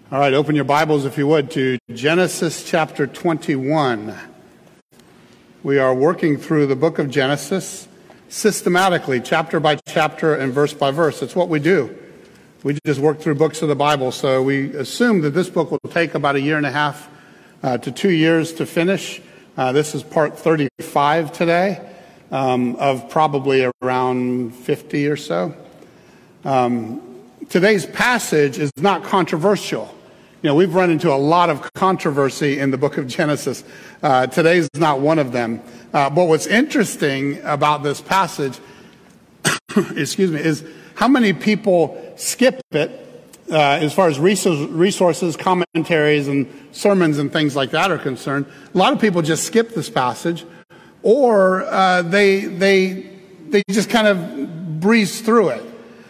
All right, open your Bibles, if you would, to Genesis chapter 21. We are working through the book of Genesis systematically, chapter by chapter and verse by verse. It's what we do. We just work through books of the Bible, so we assume that this book will take about a year and a half to 2 years to finish. This is part 35 today of probably around 50 or so. Today's passage is not controversial. You know, we've run into a lot of controversy in the book of Genesis. Today's not one of them. But what's interesting about this passage, is how many people skip it as far as resources, commentaries, and sermons and things like that are concerned. A lot of people just skip this passage, or they just kind of breeze through it.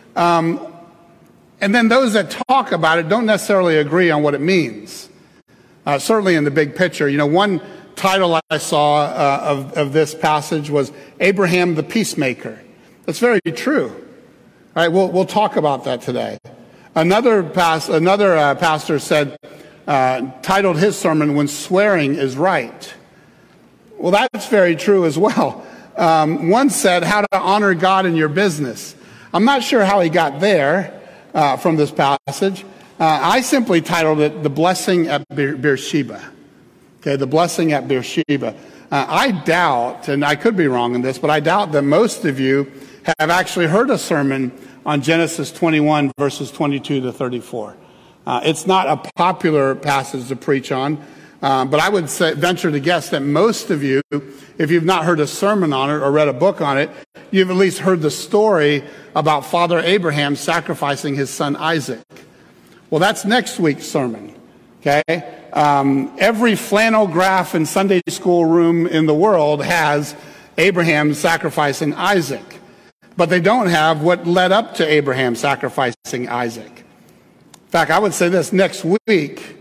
And then those that talk about it don't necessarily agree on what it means. Certainly in the big picture. You know, one title I saw of this passage was Abraham the Peacemaker. That's very true. All right, we'll talk about that today. Another pastor said, titled his sermon, When Swearing is Right. Well, that's very true as well. One said, How to Honor God in Your Business. I'm not sure how he got there from this passage. I simply titled it The Blessing at Beersheba. Okay, The Blessing at Beersheba. I doubt, and I could be wrong in this, but I doubt that most of you have actually heard a sermon on Genesis 21, verses 22 to 34. It's not a popular passage to preach on, but I would venture to guess that most of you, if you've not heard a sermon on it or read a book on it, you've at least heard the story about Father Abraham sacrificing his son Isaac. Well, that's next week's sermon, okay? Every flannel graph and Sunday school room in the world has Abraham sacrificing Isaac, but they don't have what led up to Abraham sacrificing Isaac. In fact, I would say this, next week,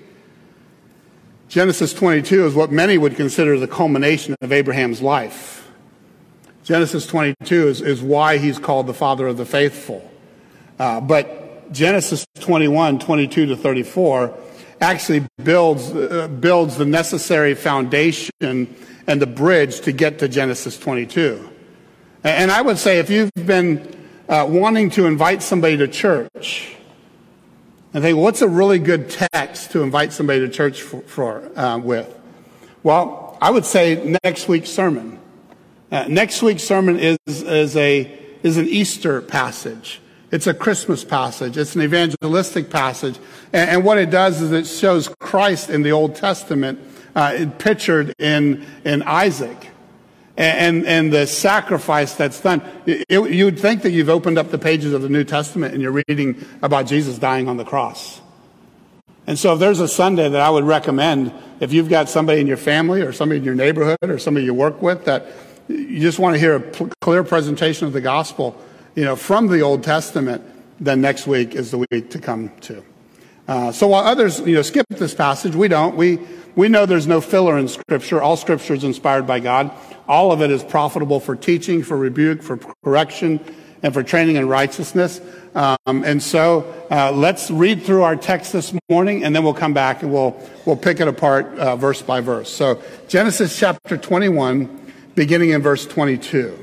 Genesis 22 is what many would consider the culmination of Abraham's life. Genesis 22 is why he's called the father of the faithful. But Genesis 21, 22 to 34 actually builds the necessary foundation and the bridge to get to Genesis 22. And I would say if you've been wanting to invite somebody to church, and think, what's a really good text to invite somebody to church with? Well, I would say next week's sermon. Next week's sermon is an Easter passage. It's a Christmas passage. It's an evangelistic passage. And what it does is it shows Christ in the Old Testament pictured in Isaac and the sacrifice that's done. You would think that you've opened up the pages of the New Testament and you're reading about Jesus dying on the cross. And so if there's a Sunday that I would recommend, if you've got somebody in your family or somebody in your neighborhood or somebody you work with that you just want to hear a clear presentation of the gospel, from the Old Testament, then next week is the week to come to. So while others, skip this passage, we don't. We know there's no filler in Scripture. All Scripture is inspired by God. All of it is profitable for teaching, for rebuke, for correction, and for training in righteousness. And so let's read through our text this morning, and then we'll come back and we'll pick it apart verse by verse. So Genesis chapter 21, beginning in verse 22.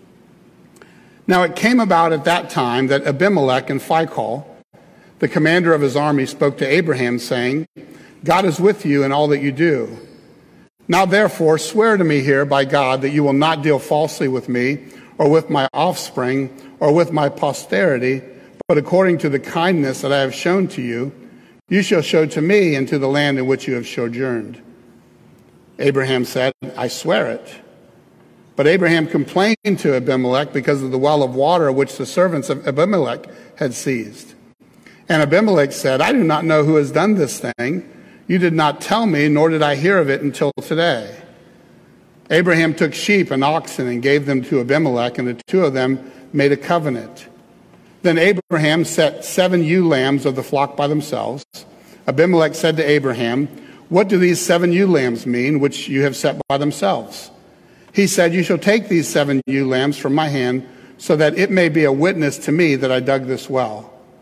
Now it came about at that time that Abimelech and Phicol, the commander of his army, spoke to Abraham, saying, God is with you in all that you do. Now therefore swear to me here by God that you will not deal falsely with me, or with my offspring, or with my posterity, but according to the kindness that I have shown to you, you shall show to me and to the land in which you have sojourned. Abraham said, I swear it. But Abraham complained to Abimelech because of the well of water which the servants of Abimelech had seized. And Abimelech said, I do not know who has done this thing. You did not tell me, nor did I hear of it until today. Abraham took sheep and oxen and gave them to Abimelech, and the two of them made a covenant. Then Abraham set 7 ewe lambs of the flock by themselves. Abimelech said to Abraham, what do these 7 ewe lambs mean, which you have set by themselves? He said, you shall take these 7 ewe lambs from my hand, so that it may be a witness to me that I dug this well.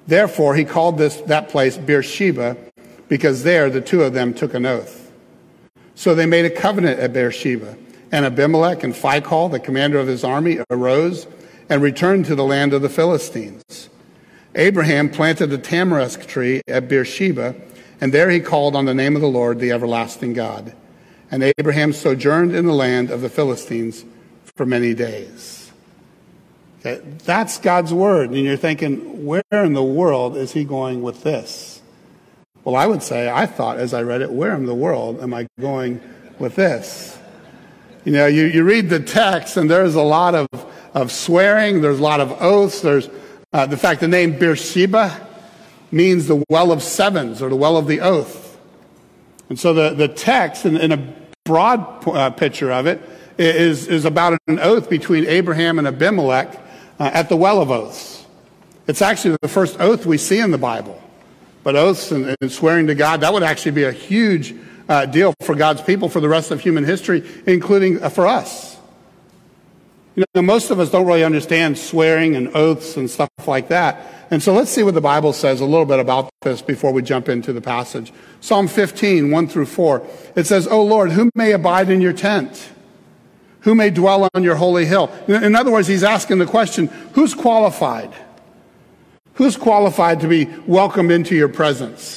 Therefore, he called that place Beersheba, because there the two of them took an oath. So they made a covenant at Beersheba. And Abimelech and Phicol, the commander of his army, arose and returned to the land of the Philistines. Abraham planted a tamarisk tree at Beersheba, and there he called on the name of the Lord, the everlasting God. And Abraham sojourned in the land of the Philistines for many days. Okay, that's God's word. And you're thinking, where in the world is he going with this? Well, I would say, I thought as I read it, where in the world am I going with this? You know, you read the text, and there's a lot of swearing, there's a lot of oaths, there's the fact the name Beersheba means the well of sevens, or the well of the oath. And so the text, in a broad picture of it, is about an oath between Abraham and Abimelech at the well of oaths. It's actually the first oath we see in the Bible. But oaths and swearing to God, that would actually be a huge deal for God's people for the rest of human history, including for us. You know, most of us don't really understand swearing and oaths and stuff like that. And so let's see what the Bible says a little bit about this before we jump into the passage. Psalm 15, 1 through 4. It says, O Lord, who may abide in your tent? Who may dwell on your holy hill? In other words, he's asking the question, who's qualified? Who's qualified to be welcomed into your presence?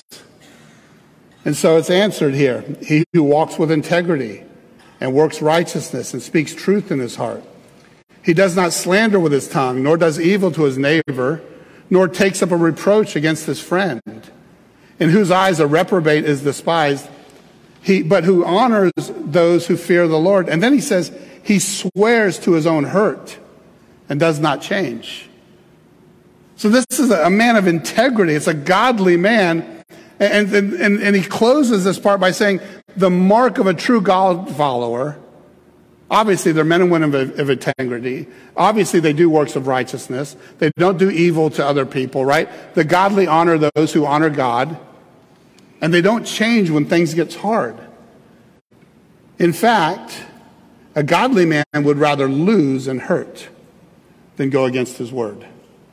And so it's answered here. He who walks with integrity and works righteousness and speaks truth in his heart. He does not slander with his tongue, nor does evil to his neighbor, nor takes up a reproach against his friend, in whose eyes a reprobate is despised, but who honors those who fear the Lord. And then he says, he swears to his own hurt and does not change. So this is a man of integrity. It's a godly man. And he closes this part by saying, the mark of a true God follower, obviously they're men and women of integrity. Obviously they do works of righteousness. They don't do evil to other people, right? The godly honor those who honor God. And they don't change when things get hard. In fact, a godly man would rather lose and hurt than go against his word.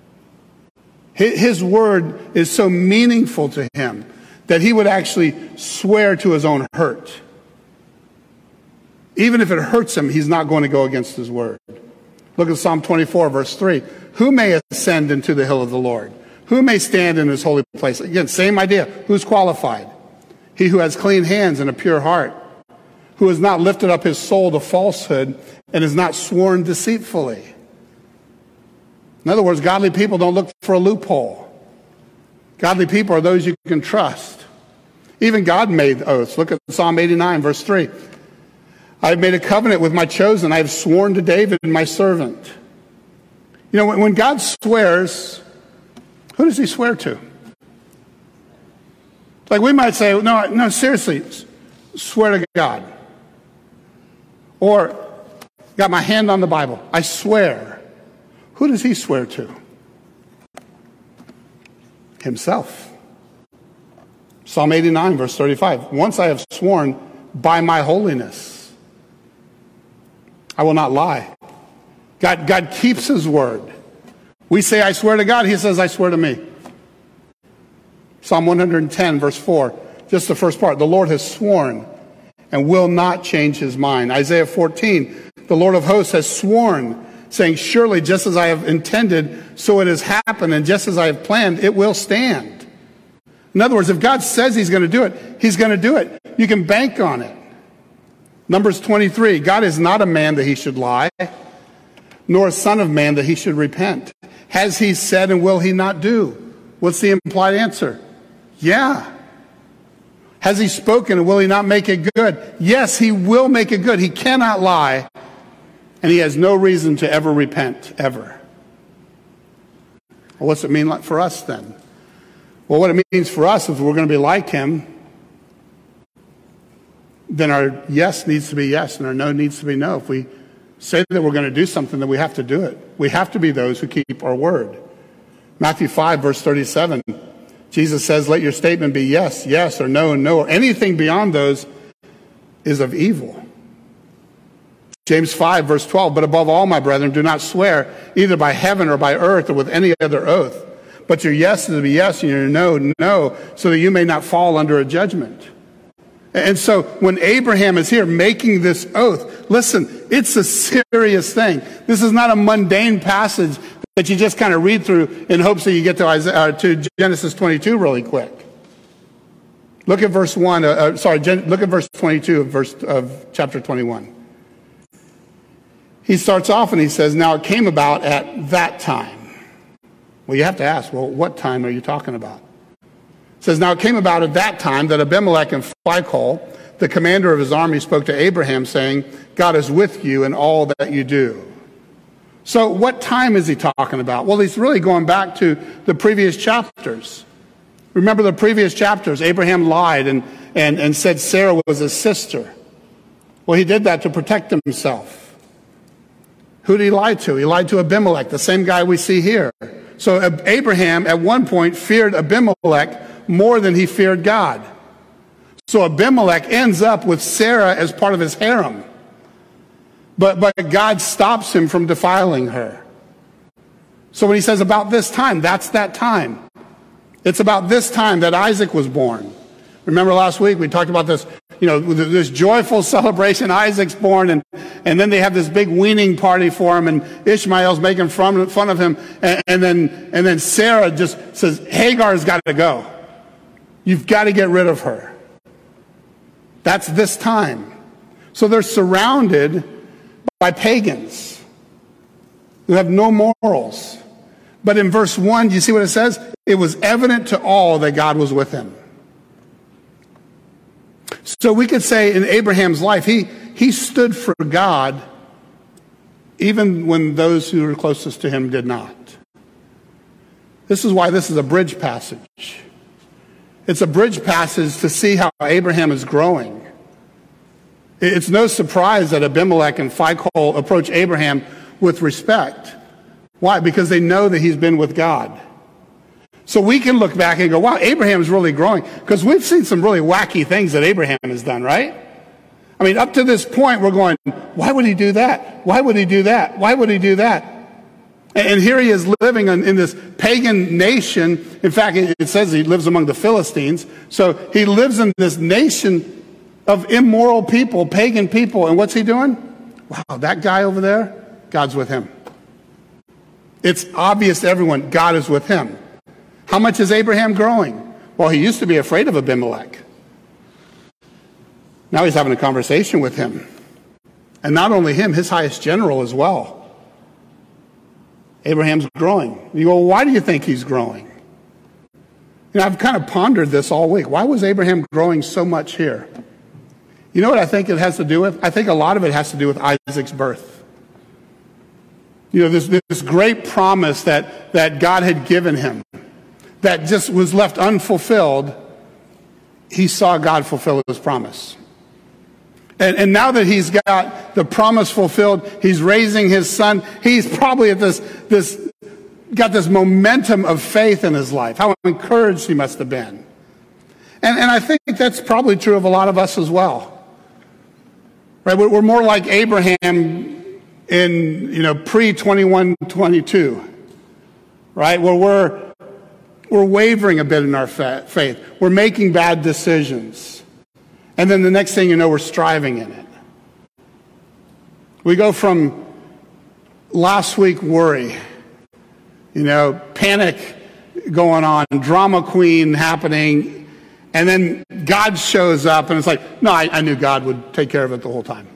His word is so meaningful to him that he would actually swear to his own hurt. Even if it hurts him, he's not going to go against his word. Look at Psalm 24, verse 3. Who may ascend into the hill of the Lord? Who may stand in his holy place? Again, same idea. Who's qualified? He who has clean hands and a pure heart, who has not lifted up his soul to falsehood and has not sworn deceitfully. In other words, godly people don't look for a loophole. Godly people are those you can trust. Even God made oaths. Look at Psalm 89, verse 3. I have made a covenant with my chosen. I have sworn to David, my servant. You know, when God swears, who does he swear to? Like we might say, no, seriously, swear to God. Or, got my hand on the Bible. I swear. Who does he swear to? Himself. Psalm 89, verse 35. Once I have sworn by my holiness, I will not lie. God keeps his word. We say, I swear to God. He says, I swear to me. Psalm 110, verse 4. Just the first part. The Lord has sworn and will not change his mind. Isaiah 14. The Lord of hosts has sworn, saying, surely just as I have intended, so it has happened, and just as I have planned, it will stand. In other words, if God says he's going to do it, he's going to do it. You can bank on it. Numbers 23, God is not a man that he should lie, nor a son of man that he should repent. Has he said and will he not do? What's the implied answer? Yeah. Has he spoken and will he not make it good? Yes, he will make it good. He cannot lie. And he has no reason to ever repent, ever. Well, what's it mean like for us then? Well, what it means for us, if we're going to be like him, then our yes needs to be yes and our no needs to be no. If we say that we're going to do something, then we have to do it. We have to be those who keep our word. Matthew 5, verse 37, Jesus says, let your statement be yes, yes, or no, no, or anything beyond those is of evil. James 5, verse 12, but above all, my brethren, do not swear either by heaven or by earth or with any other oath, but your yes is to be yes and your no, no, so that you may not fall under a judgment. And so when Abraham is here making this oath, listen, it's a serious thing. This is not a mundane passage that you just kind of read through in hopes that you get to Genesis 22 really quick. Look at verse 1. Look at verse 22 of chapter 21. He starts off and he says, now it came about at that time. Well, you have to ask, well, what time are you talking about? It says, now it came about at that time that Abimelech and Phicol, the commander of his army, spoke to Abraham, saying, God is with you in all that you do. So what time is he talking about? Well, he's really going back to the previous chapters. Remember the previous chapters, Abraham lied and said Sarah was his sister. Well, he did that to protect himself. Who did he lie to? He lied to Abimelech, the same guy we see here. So Abraham, at one point, feared Abimelech more than he feared God. So Abimelech ends up with Sarah as part of his harem. But God stops him from defiling her. So when he says about this time, that's that time. It's about this time that Isaac was born. Remember last week we talked about this, this joyful celebration. Isaac's born, and then they have this big weaning party for him, and Ishmael's making fun of him, and then Sarah just says, Hagar's got to go. You've got to get rid of her. That's this time. So they're surrounded by pagans who have no morals. But in verse 1, do you see what it says? It was evident to all that God was with him. So we could say in Abraham's life, he stood for God even when those who were closest to him did not. This is why this is a bridge passage. It's a bridge passage to see how Abraham is growing. It's no surprise that Abimelech and Phicol approach Abraham with respect. Why? Because they know that he's been with God. So we can look back and go, wow, Abraham's really growing. Because we've seen some really wacky things that Abraham has done, right? I mean, up to this point, we're going, why would he do that? Why would he do that? Why would he do that? And here he is living in this pagan nation. In fact, it says he lives among the Philistines. So he lives in this nation of immoral people, pagan people. And what's he doing? Wow, that guy over there, God's with him. It's obvious to everyone, God is with him. How much is Abraham growing? Well, he used to be afraid of Abimelech. Now he's having a conversation with him. And not only him, his highest general as well. Abraham's growing. You go, well, why do you think he's growing? I've kind of pondered this all week. Why was Abraham growing so much here? You know what I think it has to do with? I think a lot of it has to do with Isaac's birth. This great promise that God had given him that just was left unfulfilled. He saw God fulfill his promise. And now that he's got the promise fulfilled, he's raising his son. He's probably at got this momentum of faith in his life. How encouraged he must have been. And I think that's probably true of a lot of us as well. Right? We're more like Abraham in pre-21-22, right? Where we're wavering a bit in our faith. We're making bad decisions. And then the next thing you know, we're striving in it. We go from last week worry, panic going on, drama queen happening, and then God shows up and it's like, no, I knew God would take care of it the whole time.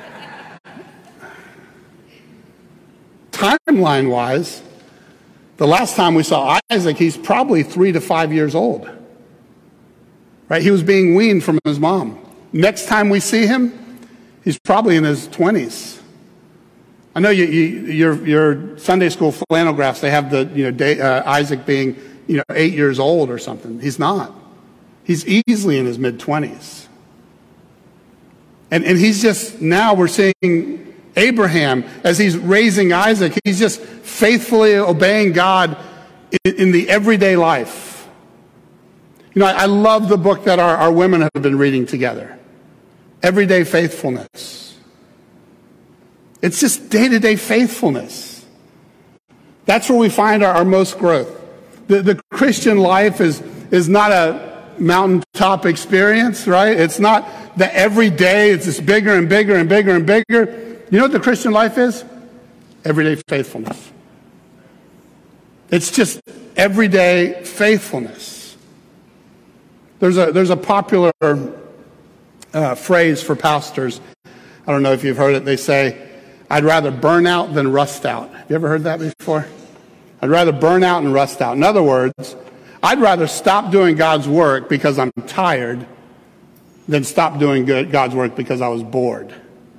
Timeline-wise, the last time we saw Isaac, he's probably 3 to 5 years old. Right? He was being weaned from his mom. Next time we see him, he's probably in his 20s. I know your Sunday school flannel graphs, they have Isaac being 8 years old or something. He's not. He's easily in his mid-20s. And he's just, now we're seeing Abraham, as he's raising Isaac, he's just faithfully obeying God in the everyday life. I love the book that our women have been reading together. Everyday Faithfulness. It's just day-to-day faithfulness. That's where we find our most growth. The Christian life is not a mountaintop experience, right? It's not that every day it's just bigger and bigger and bigger and bigger. You know what the Christian life is? Everyday faithfulness. It's just everyday faithfulness. There's a popular phrase for pastors. I don't know if you've heard it. They say, I'd rather burn out than rust out. Have you ever heard that before? I'd rather burn out and rust out. In other words, I'd rather stop doing God's work because I'm tired than stop doing God's work because I was bored.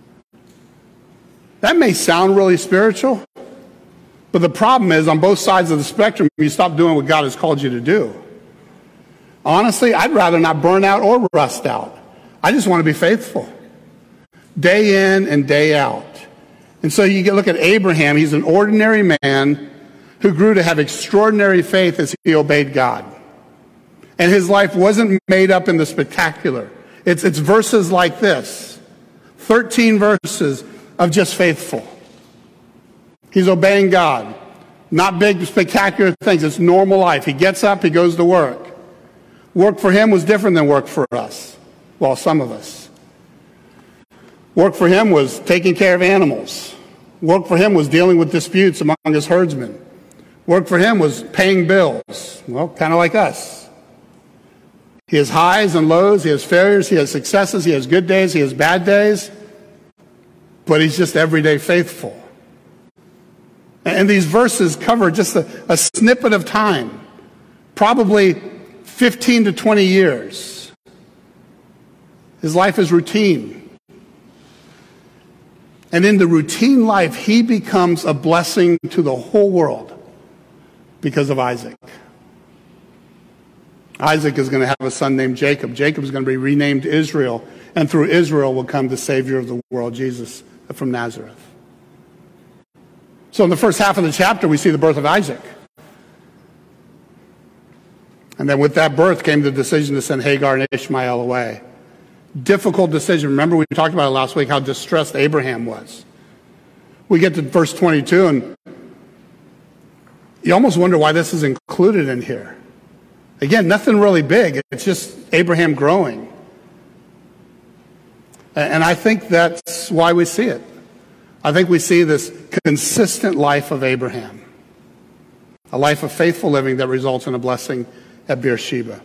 That may sound really spiritual, but the problem is on both sides of the spectrum, you stop doing what God has called you to do. Honestly, I'd rather not burn out or rust out. I just want to be faithful. Day in and day out. And so you look at Abraham. He's an ordinary man who grew to have extraordinary faith as he obeyed God. And his life wasn't made up in the spectacular. It's verses like this. 13 verses of just faithful. He's obeying God. Not big, spectacular things. It's normal life. He gets up, he goes to work. Work for him was different than work for us. Well, some of us. Work for him was taking care of animals. Work for him was dealing with disputes among his herdsmen. Work for him was paying bills. Well, kind of like us. He has highs and lows. He has failures. He has successes. He has good days. He has bad days. But he's just everyday faithful. And these verses cover just a snippet of time. Probably 15 to 20 years. His life is routine. And in the routine life, he becomes a blessing to the whole world because of Isaac. Isaac is going to have a son named Jacob. Jacob is going to be renamed Israel. And through Israel will come the Savior of the world, Jesus from Nazareth. So in the first half of the chapter, we see the birth of Isaac. And then with that birth came the decision to send Hagar and Ishmael away. Difficult decision. Remember, we talked about it last week, how distressed Abraham was. We get to verse 22, and you almost wonder why this is included in here. Again, nothing really big. It's just Abraham growing. And I think that's why we see it. I think we see this consistent life of Abraham. A life of faithful living that results in a blessing at Beersheba.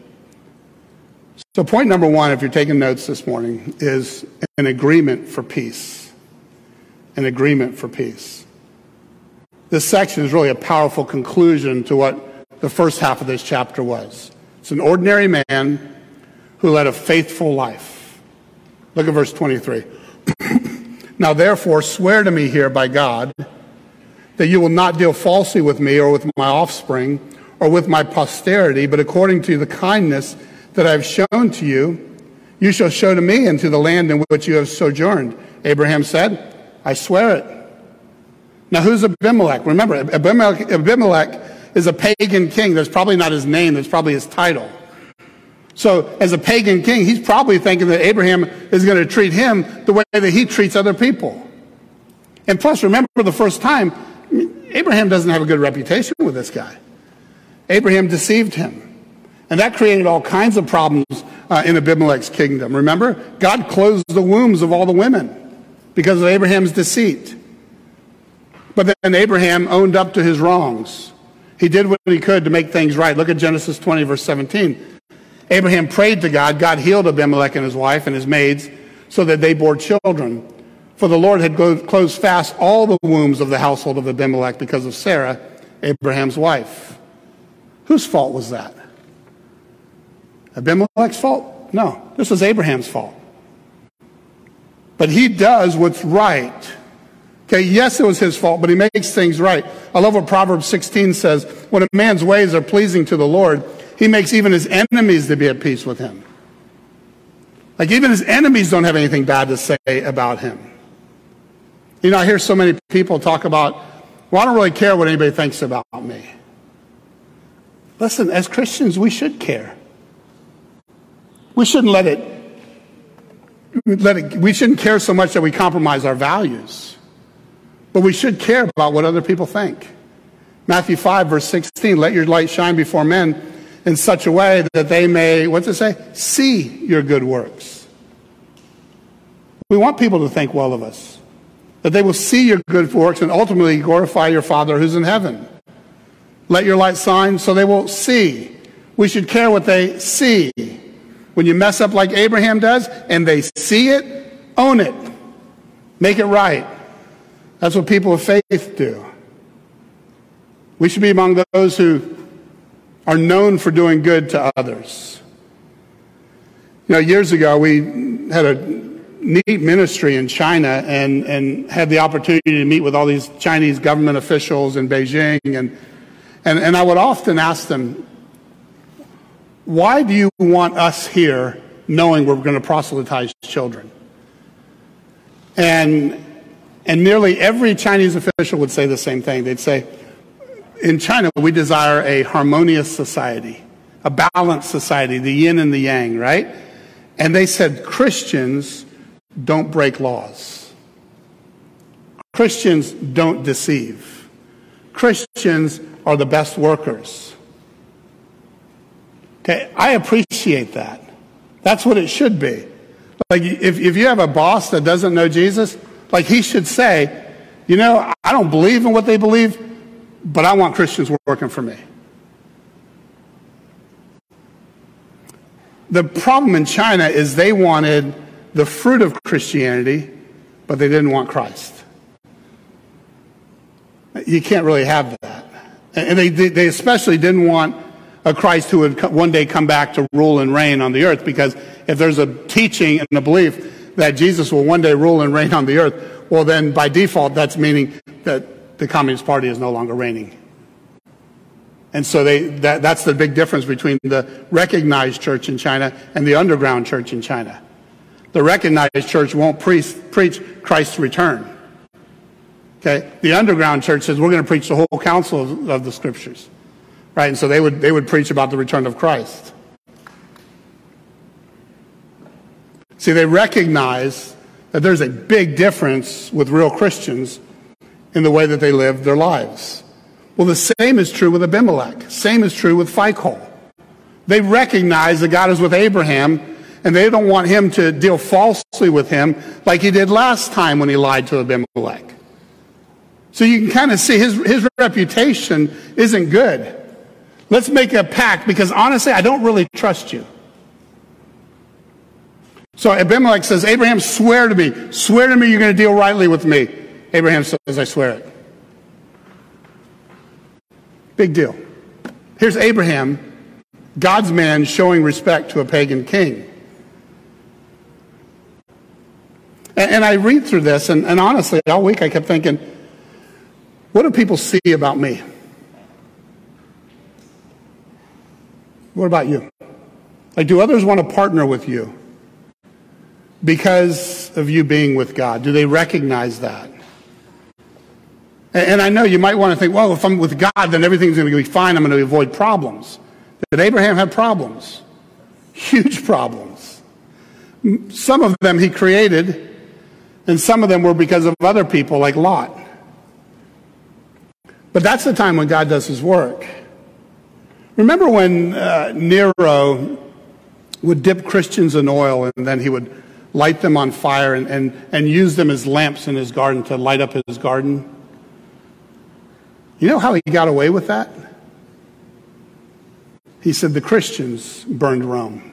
So point number one, if you're taking notes this morning, is an agreement for peace. An agreement for peace. This section is really a powerful conclusion to what the first half of this chapter was. It's an ordinary man who led a faithful life. Look at verse 23. Now therefore swear to me here by God that you will not deal falsely with me or with my offspring or with my posterity, but according to the kindness that I have shown to you, you shall show to me and to the land in which you have sojourned. Abraham said, I swear it. Now who's Abimelech? Remember, Abimelech is a pagan king. That's probably not his name. That's probably his title. So as a pagan king, he's probably thinking that Abraham is going to treat him the way that he treats other people. And plus, remember the first time, Abraham doesn't have a good reputation with this guy. Abraham deceived him. And that created all kinds of problems in Abimelech's kingdom. Remember, God closed the wombs of all the women because of Abraham's deceit. But then Abraham owned up to his wrongs. He did what he could to make things right. Look at Genesis 20, verse 17. Abraham prayed to God. God healed Abimelech and his wife and his maids so that they bore children. For the Lord had closed fast all the wombs of the household of Abimelech because of Sarah, Abraham's wife. Whose fault was that? Abimelech's fault? No, this was Abraham's fault. But he does what's right. Okay, yes, it was his fault, but he makes things right. I love what Proverbs 16 says. When a man's ways are pleasing to the Lord, he makes even his enemies to be at peace with him. Like even his enemies don't have anything bad to say about him. You know, I hear so many people talk about, well, I don't really care what anybody thinks about me. Listen, as Christians, we should care. We shouldn't we shouldn't care so much that we compromise our values. But we should care about what other people think. Matthew 5, verse 16, let your light shine before men in such a way that they may, what's it say? See your good works. We want people to think well of us, that they will see your good works and ultimately glorify your Father who's in heaven. Let your light shine so they will see. We should care what they see. When you mess up like Abraham does and they see it, own it. Make it right. That's what people of faith do. We should be among those who are known for doing good to others. You know, years ago we had a neat ministry in China and had the opportunity to meet with all these Chinese government officials in Beijing. And I would often ask them, why do you want us here knowing we're going to proselytize children? And nearly every Chinese official would say the same thing. They'd say, in China, we desire a harmonious society, a balanced society, the yin and the yang, right? And they said, Christians don't break laws. Christians don't deceive. Christians are the best workers. Okay, I appreciate that. That's what it should be. Like, if you have a boss that doesn't know Jesus, like, he should say, you know, I don't believe in what they believe, but I want Christians working for me. The problem in China is they wanted the fruit of Christianity, but they didn't want Christ. You can't really have that. And they especially didn't want a Christ who would one day come back to rule and reign on the earth, because if there's a teaching and a belief that Jesus will one day rule and reign on the earth, well then by default that's meaning that the Communist Party is no longer reigning. And so that's the big difference between the recognized church in China and the underground church in China. The recognized church won't preach Christ's return. Okay? The underground church says we're going to preach the whole counsel of the scriptures. Right? And so they would preach about the return of Christ. See, they recognize that there's a big difference with real Christians in the way that they live their lives. Well, the same is true with Abimelech. Same is true with Phicol. They recognize that God is with Abraham, and they don't want him to deal falsely with him like he did last time when he lied to Abimelech. So you can kind of see his reputation isn't good. Let's make a pact, because honestly, I don't really trust you. So Abimelech says, Abraham, swear to me you're going to deal rightly with me. Abraham says, I swear it. Big deal. Here's Abraham, God's man, showing respect to a pagan king. And I read through this, and honestly, all week I kept thinking, what do people see about me? What about you? Like, do others want to partner with you because of you being with God? Do they recognize that? And I know you might want to think, well, if I'm with God, then everything's going to be fine. I'm going to avoid problems. Did Abraham have problems? Huge problems. Some of them he created, and some of them were because of other people like Lot. But that's the time when God does his work. Remember when Nero would dip Christians in oil and then he would light them on fire and use them as lamps in his garden to light up his garden? You know how he got away with that? He said the Christians burned Rome.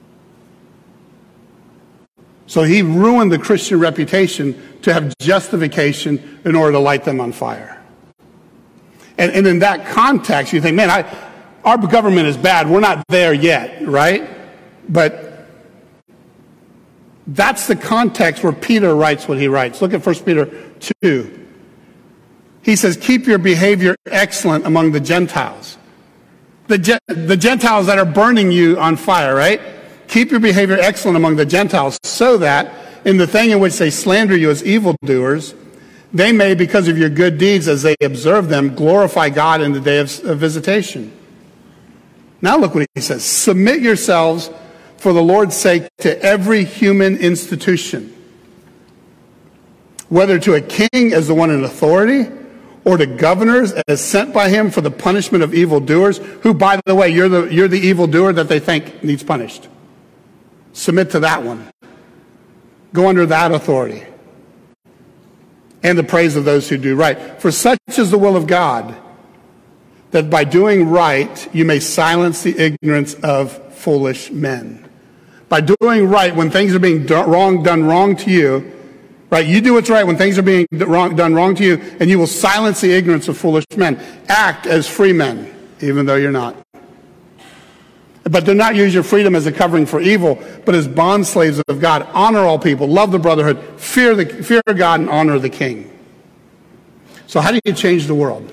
So he ruined the Christian reputation to have justification in order to light them on fire. And in that context, you think, man, our government is bad. We're not there yet, right? But that's the context where Peter writes what he writes. Look at 1 Peter 2. He says, keep your behavior excellent among the Gentiles. The Gentiles that are burning you on fire, right? Keep your behavior excellent among the Gentiles, so that in the thing in which they slander you as evildoers, they may, because of your good deeds as they observe them, glorify God in the day of visitation. Now look what he says. Submit yourselves for the Lord's sake to every human institution, whether to a king as the one in authority, or to governors as sent by him for the punishment of evildoers, who, by the way, you're the evildoer that they think needs punished. Submit to that one. Go under that authority. And the praise of those who do right. For such is the will of God, that by doing right you may silence the ignorance of foolish men. By doing right when things are being done wrong to you, right? You do what's right when things are being done wrong to you, and you will silence the ignorance of foolish men. Act as free men, even though you're not. But do not use your freedom as a covering for evil, but as bondslaves of God. Honor all people, love the brotherhood, fear God, and honor the king. So how do you change the world?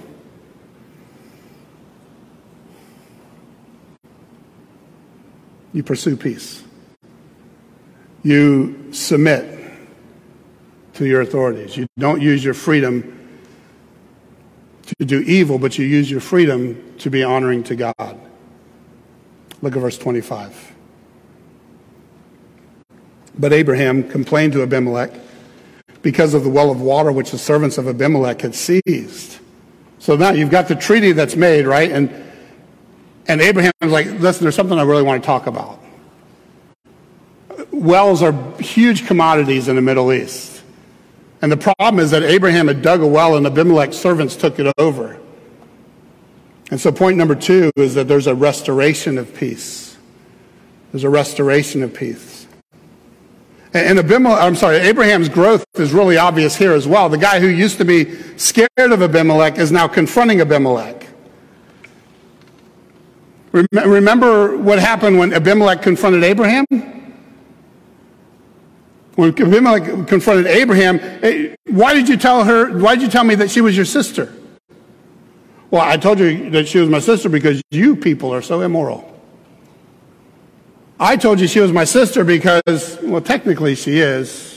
You pursue peace. You submit to your authorities. You don't use your freedom to do evil, but you use your freedom to be honoring to God. Look at verse 25. But Abraham complained to Abimelech because of the well of water which the servants of Abimelech had seized. So now you've got the treaty that's made, right? And Abraham was like, listen, there's something I really want to talk about. Wells are huge commodities in the Middle East. And the problem is that Abraham had dug a well and Abimelech's servants took it over. And so point number 2 is that there's a restoration of peace. There's a restoration of peace. And Abraham's growth is really obvious here as well. The guy who used to be scared of Abimelech is now confronting Abimelech. Remember what happened when Abimelech confronted Abraham? When Abimelech confronted Abraham, why did you tell me that she was your sister? Well, I told you that she was my sister because you people are so immoral. I told you she was my sister because, well, technically she is.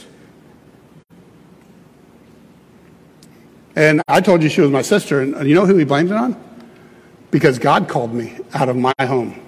And I told you she was my sister, and you know who he blamed it on? Because God called me out of my home.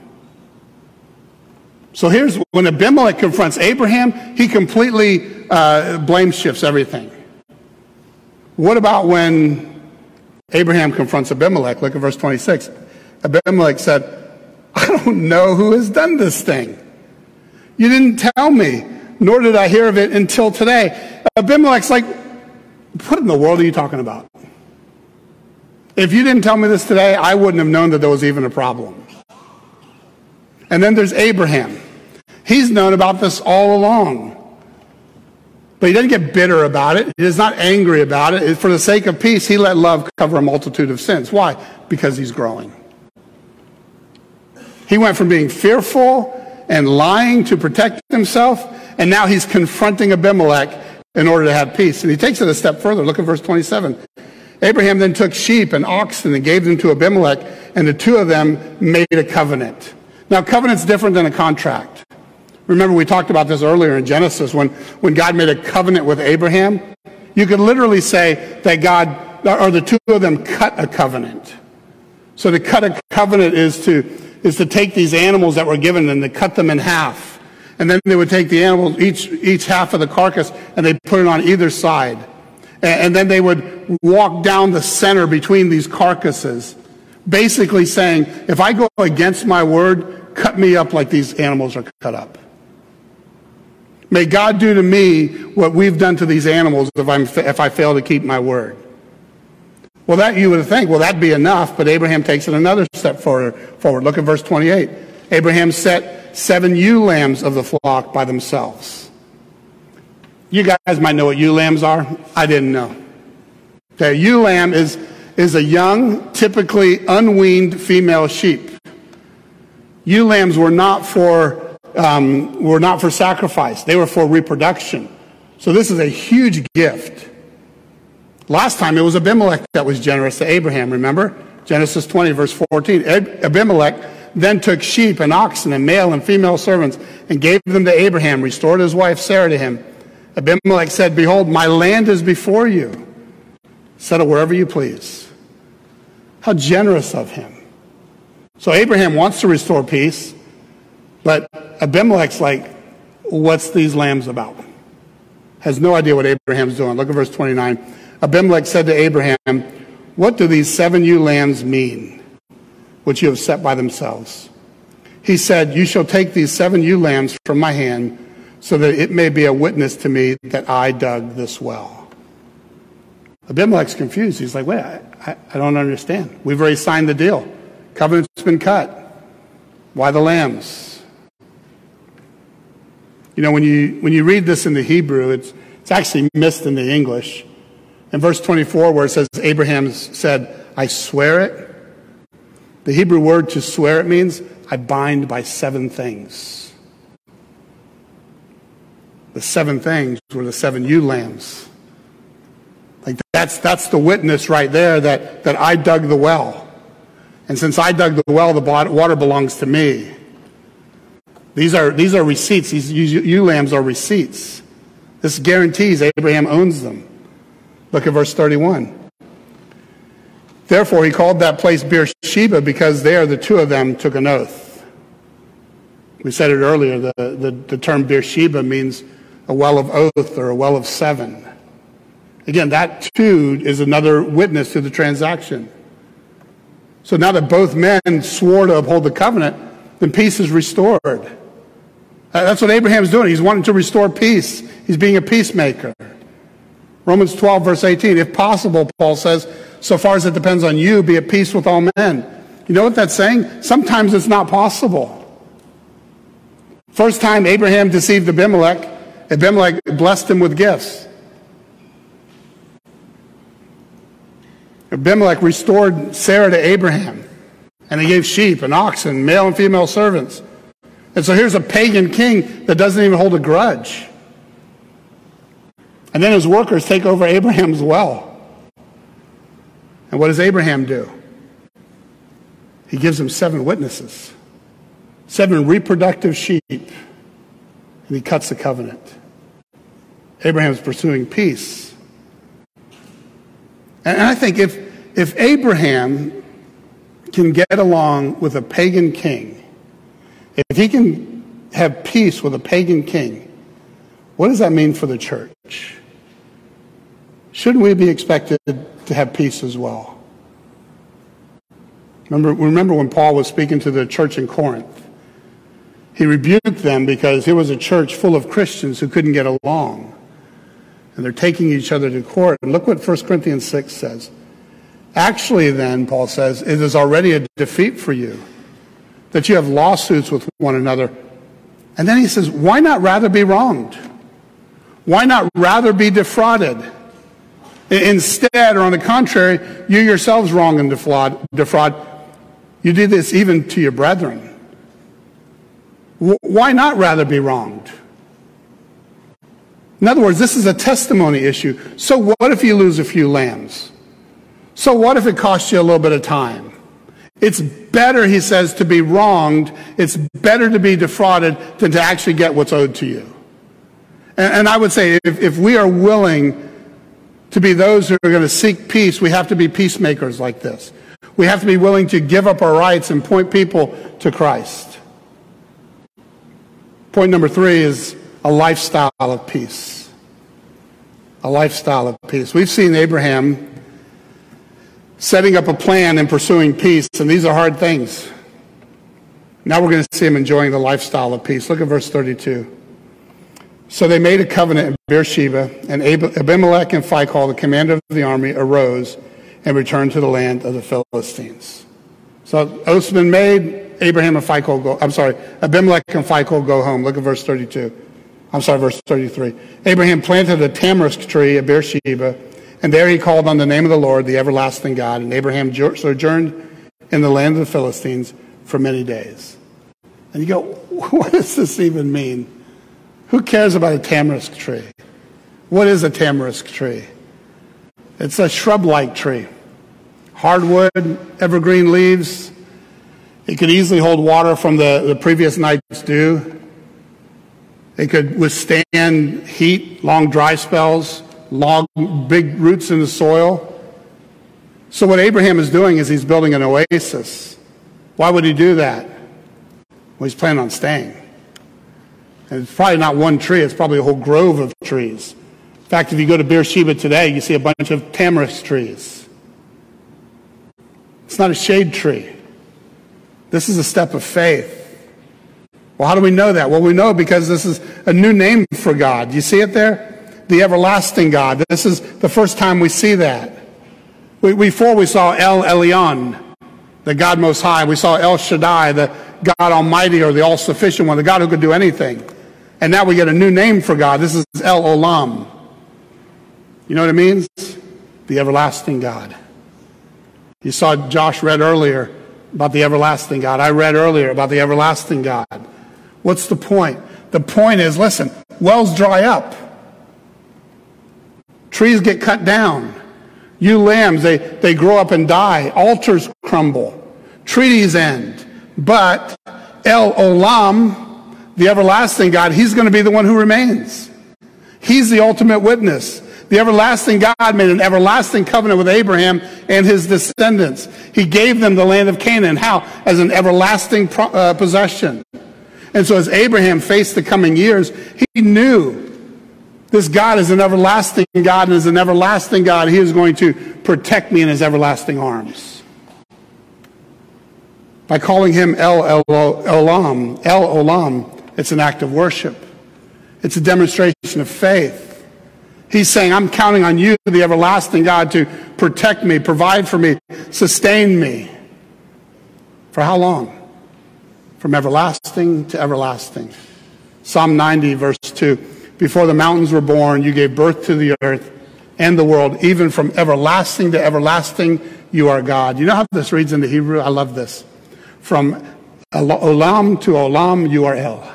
So here's when Abimelech confronts Abraham, he completely blame shifts everything. What about when Abraham confronts Abimelech? Look at verse 26. Abimelech said, I don't know who has done this thing. You didn't tell me, nor did I hear of it until today. Abimelech's like, what in the world are you talking about? If you didn't tell me this today, I wouldn't have known that there was even a problem. And then there's Abraham. He's known about this all along. But he doesn't get bitter about it. He is not angry about it. For the sake of peace, he let love cover a multitude of sins. Why? Because he's growing. He went from being fearful and lying to protect himself, and now he's confronting Abimelech in order to have peace. And he takes it a step further. Look at verse 27. Abraham then took sheep and oxen and gave them to Abimelech, and the two of them made a covenant. Now, covenant's different than a contract. Remember, we talked about this earlier in Genesis when God made a covenant with Abraham. You could literally say that God, or the two of them, cut a covenant. So to cut a covenant is to take these animals that were given and to cut them in half. And then they would take the animals, each half of the carcass, and they put it on either side. And then they would walk down the center between these carcasses, basically saying, if I go against my word, cut me up like these animals are cut up. May God do to me what we've done to these animals if I fail to keep my word. Well, that you would think, well, that'd be enough, but Abraham takes it another step forward. Look at verse 28. Abraham set 7 ewe lambs of the flock by themselves. You guys might know what ewe lambs are. I didn't know. Okay, ewe lamb is a young, typically unweaned female sheep. Ewe lambs were not for sacrifice. They were for reproduction. So this is a huge gift. Last time it was Abimelech that was generous to Abraham, remember? Genesis 20, verse 14. Abimelech then took sheep and oxen and male and female servants and gave them to Abraham, restored his wife Sarah to him. Abimelech said, behold, my land is before you. Settle wherever you please. How generous of him. So Abraham wants to restore peace, but Abimelech's like, what's these lambs about? Has no idea what Abraham's doing. Look at verse 29. Abimelech said to Abraham, what do these 7 ewe lambs mean, which you have set by themselves? He said, you shall take these 7 ewe lambs from my hand, so that it may be a witness to me that I dug this well. Abimelech's confused. He's like, wait, I don't understand. We've already signed the deal. Covenant's been cut. Why the lambs? You know, when you read this in the Hebrew, it's actually missed in the English. In verse 24, where it says, Abraham said, I swear it. The Hebrew word to swear it means, I bind by 7 things. The 7 things were the 7 ewe lambs. Like that's the witness right there that I dug the well. And since I dug the well, the water belongs to me. These are receipts. These ewe lambs are receipts. This guarantees Abraham owns them. Look at verse 31. Therefore he called that place Beersheba, because there the 2 of them took an oath. We said it earlier, the term Beersheba means a well of oath or a well of 7. Again, that too is another witness to the transaction. So now that both men swore to uphold the covenant, then peace is restored. That's what Abraham's doing. He's wanting to restore peace. He's being a peacemaker. Romans 12, verse 18, if possible, Paul says, so far as it depends on you, be at peace with all men. You know what that's saying? Sometimes it's not possible. First time Abraham deceived Abimelech, Abimelech blessed him with gifts. Abimelech restored Sarah to Abraham, and he gave sheep and oxen, male and female servants. And so here's a pagan king that doesn't even hold a grudge. And then his workers take over Abraham's well. And what does Abraham do? He gives him 7 witnesses, 7 reproductive sheep, and he cuts the covenant. Abraham's pursuing peace. And I think if Abraham can get along with a pagan king, if he can have peace with a pagan king, what does that mean for the church? Shouldn't we be expected to have peace as well? Remember when Paul was speaking to the church in Corinth? He rebuked them because here was a church full of Christians who couldn't get along. And they're taking each other to court. And look what 1 Corinthians 6 says. Actually then, Paul says, it is already a defeat for you that you have lawsuits with one another. And then he says, why not rather be wronged? Why not rather be defrauded? Instead, or on the contrary, you yourselves wrong and defraud. You do this even to your brethren. Why not rather be wronged? In other words, this is a testimony issue. So what if you lose a few lambs? So what if it costs you a little bit of time? It's better, he says, to be wronged. It's better to be defrauded than to actually get what's owed to you. And I would say if we are willing to be those who are going to seek peace, we have to be peacemakers like this. We have to be willing to give up our rights and point people to Christ. Point number 3 is a lifestyle of peace. A lifestyle of peace. We've seen Abraham setting up a plan and pursuing peace, and these are hard things. Now we're going to see him enjoying the lifestyle of peace. Look at verse 32. So they made a covenant in Beersheba, and Abimelech and Phicol, the commander of the army, arose and returned to the land of the Philistines. So oath's been made. Abimelech and Phicol go home. Look at verse 32. Verse 33. Abraham planted a tamarisk tree at Beersheba, and there he called on the name of the Lord, the everlasting God. And Abraham sojourned in the land of the Philistines for many days. And you go, what does this even mean? Who cares about a tamarisk tree? What is a tamarisk tree? It's a shrub-like tree. Hardwood, evergreen leaves. It could easily hold water from the previous night's dew. It could withstand heat, long dry spells, long big roots in the soil. So what Abraham is doing is he's building an oasis. Why would he do that? Well, he's planning on staying. And it's probably not one tree, it's probably a whole grove of trees. In fact, if you go to Beersheba today, you see a bunch of tamarisk trees. It's not a shade tree. This is a step of faith. Well, how do we know that? Well, we know because this is a new name for God. You see it there? The everlasting God. This is the first time we see that. Before we saw El Elyon, the God Most High. We saw El Shaddai, the God Almighty, or the All-Sufficient One, the God who could do anything. And now we get a new name for God. This is El Olam. You know what it means? The everlasting God. You saw Josh read earlier about the everlasting God. I read earlier about the everlasting God. What's the point? The point is, listen, wells dry up. Trees get cut down. Ewe lambs, they grow up and die. Altars crumble. Treaties end. But El Olam, the everlasting God, he's going to be the one who remains. He's the ultimate witness. The everlasting God made an everlasting covenant with Abraham and his descendants. He gave them the land of Canaan. How? As an everlasting possession. And so as Abraham faced the coming years, he knew this God is an everlasting God, and as an everlasting God, he is going to protect me in his everlasting arms. By calling him El Olam, it's an act of worship. It's a demonstration of faith. He's saying, I'm counting on you, the everlasting God, to protect me, provide for me, sustain me. For how long? From everlasting to everlasting. Psalm 90, verse 2. Before the mountains were born, you gave birth to the earth and the world. Even from everlasting to everlasting, you are God. You know how this reads in the Hebrew? I love this. From Olam to Olam, you are El.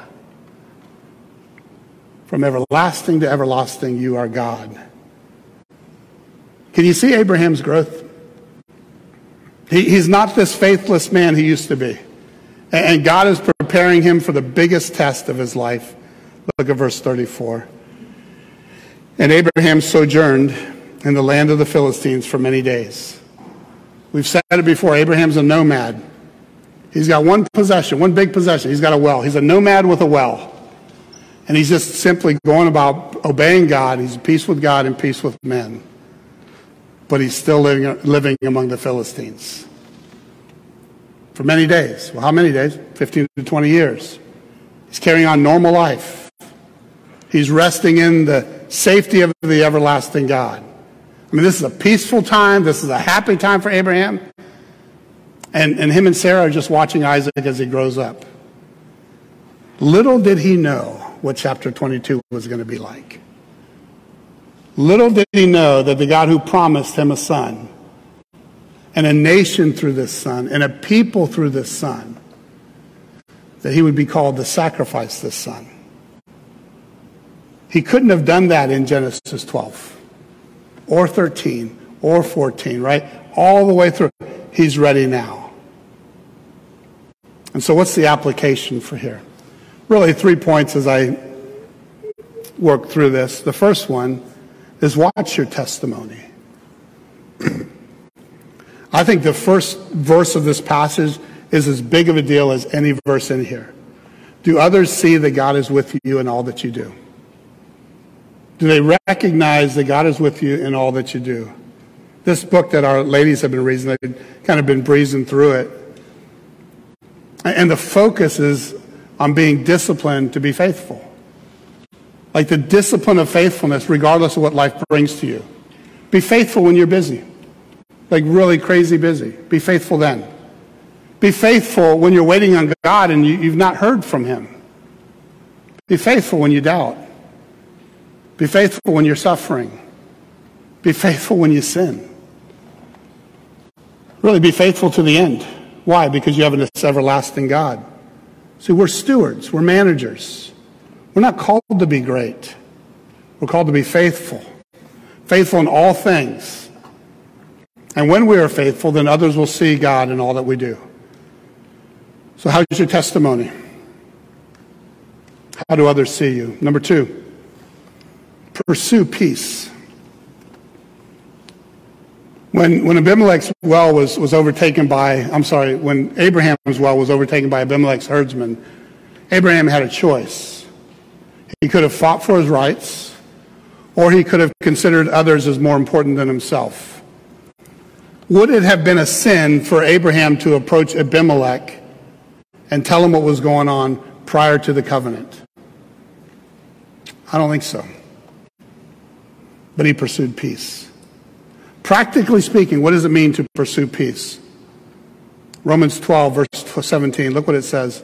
From everlasting to everlasting, you are God. Can you see Abraham's growth? He's not this faithless man he used to be. And God is preparing him for the biggest test of his life. Look at verse 34. And Abraham sojourned in the land of the Philistines for many days. We've said it before, Abraham's a nomad. He's got one possession, one big possession. He's got a well. He's a nomad with a well. And he's just simply going about obeying God. He's at peace with God and peace with men. But he's still living among the Philistines. For many days. Well, how many days? 15 to 20 years. He's carrying on normal life. He's resting in the safety of the everlasting God. I mean, this is a peaceful time. This is a happy time for Abraham. And him and Sarah are just watching Isaac as he grows up. Little did he know what chapter 22 was going to be like. Little did he know that the God who promised him a son, and a nation through this son, and a people through this son, that he would be called to sacrifice this son. He couldn't have done that in Genesis 12, or 13, or 14, right? All the way through. He's ready now. And so what's the application for here? Really 3 points as I work through this. The first one is watch your testimony. I think the first verse of this passage is as big of a deal as any verse in here. Do others see that God is with you in all that you do? Do they recognize that God is with you in all that you do? This book that our ladies have been reading, they've kind of been breezing through it. And the focus is on being disciplined to be faithful. Like the discipline of faithfulness, regardless of what life brings to you. Be faithful when you're busy. Like really crazy busy. Be faithful then. Be faithful when you're waiting on God and you've not heard from him. Be faithful when you doubt. Be faithful when you're suffering. Be faithful when you sin. Really be faithful to the end. Why? Because you have an everlasting God. See, we're stewards. We're managers. We're not called to be great. We're called to be faithful. Faithful in all things. And when we are faithful, then others will see God in all that we do. So how's your testimony? How do others see you? Number 2, pursue peace. When Abimelech's well was overtaken by, when Abraham's well was overtaken by Abimelech's herdsmen, Abraham had a choice. He could have fought for his rights, or he could have considered others as more important than himself. Would it have been a sin for Abraham to approach Abimelech and tell him what was going on prior to the covenant? I don't think so. But he pursued peace. Practically speaking, what does it mean to pursue peace? Romans 12, verse 17, look what it says.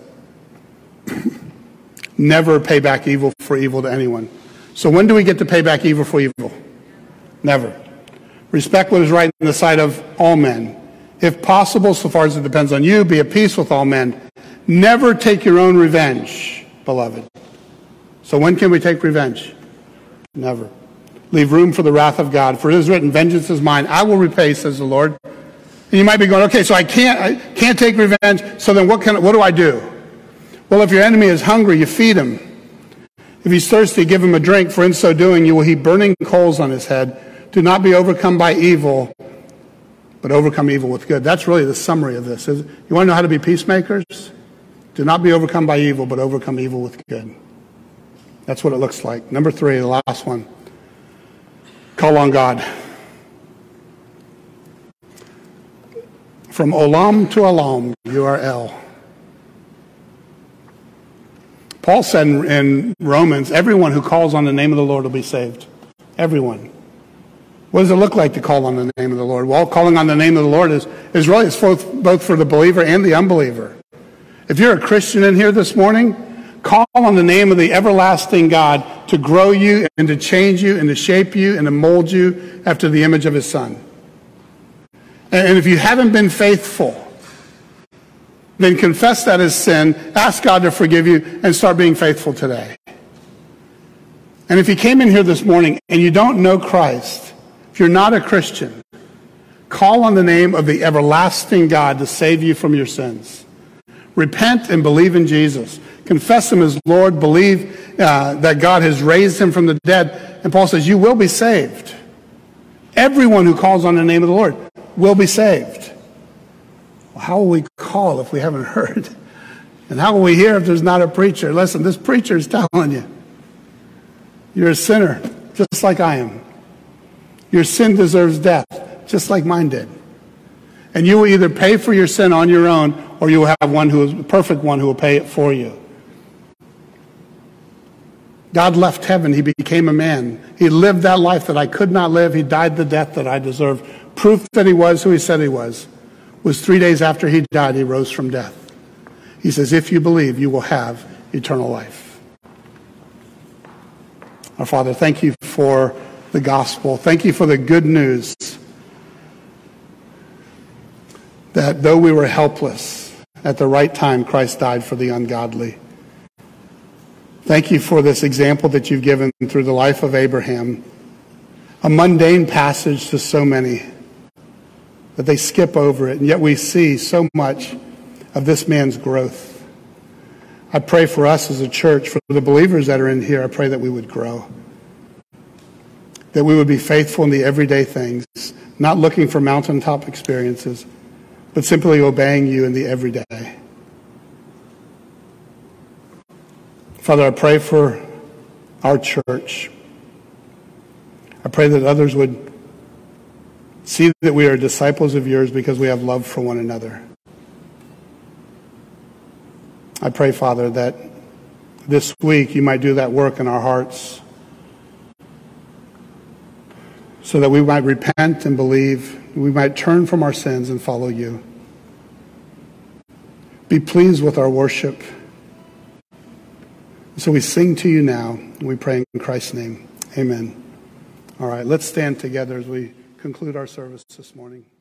Never pay back evil for evil to anyone. So when do we get to pay back evil for evil? Never. Respect what is right in the sight of all men. If possible, so far as it depends on you, be at peace with all men. Never take your own revenge, beloved. So when can we take revenge? Never. Leave room for the wrath of God. For it is written, vengeance is mine, I will repay, says the Lord. And you might be going, okay, so I can't take revenge, so then what do I do? Well, if your enemy is hungry, you feed him. If he's thirsty, give him a drink, for in so doing you will heap burning coals on his head. Do not be overcome by evil, but overcome evil with good. That's really the summary of this. You want to know how to be peacemakers? Do not be overcome by evil, but overcome evil with good. That's what it looks like. Number 3, the last one. Call on God. From olam to olam, you are El. Paul said in Romans, everyone who calls on the name of the Lord will be saved. Everyone. What does it look like to call on the name of the Lord? Well, calling on the name of the Lord is really it's both for the believer and the unbeliever. If you're a Christian in here this morning, call on the name of the everlasting God to grow you and to change you and to shape you and to mold you after the image of his Son. And if you haven't been faithful, then confess that as sin, ask God to forgive you, and start being faithful today. And if you came in here this morning and you don't know Christ, if you're not a Christian, call on the name of the everlasting God to save you from your sins. Repent and believe in Jesus. Confess him as Lord. Believe that God has raised him from the dead. And Paul says, you will be saved. Everyone who calls on the name of the Lord will be saved. Well, how will we call if we haven't heard? And how will we hear if there's not a preacher? Listen, this preacher is telling you, you're a sinner, just like I am. Your sin deserves death, just like mine did. And you will either pay for your sin on your own, or you will have one who is the perfect one who will pay it for you. God left heaven. He became a man. He lived that life that I could not live. He died the death that I deserved. Proof that he was who he said he was 3 days after he died, he rose from death. He says, if you believe, you will have eternal life. Our Father, thank you for the gospel. Thank you for the good news that though we were helpless, at the right time, Christ died for the ungodly. Thank you for this example that you've given through the life of Abraham, a mundane passage to so many that they skip over it, and yet we see so much of this man's growth. I pray for us as a church, for the believers that are in here, I pray that we would grow, that we would be faithful in the everyday things, not looking for mountaintop experiences, but simply obeying you in the everyday. Father, I pray for our church. I pray that others would see that we are disciples of yours because we have love for one another. I pray, Father, that this week you might do that work in our hearts so that we might repent and believe, we might turn from our sins and follow you. Be pleased with our worship. So we sing to you now, and we pray in Christ's name. Amen. All right, let's stand together as we conclude our service this morning.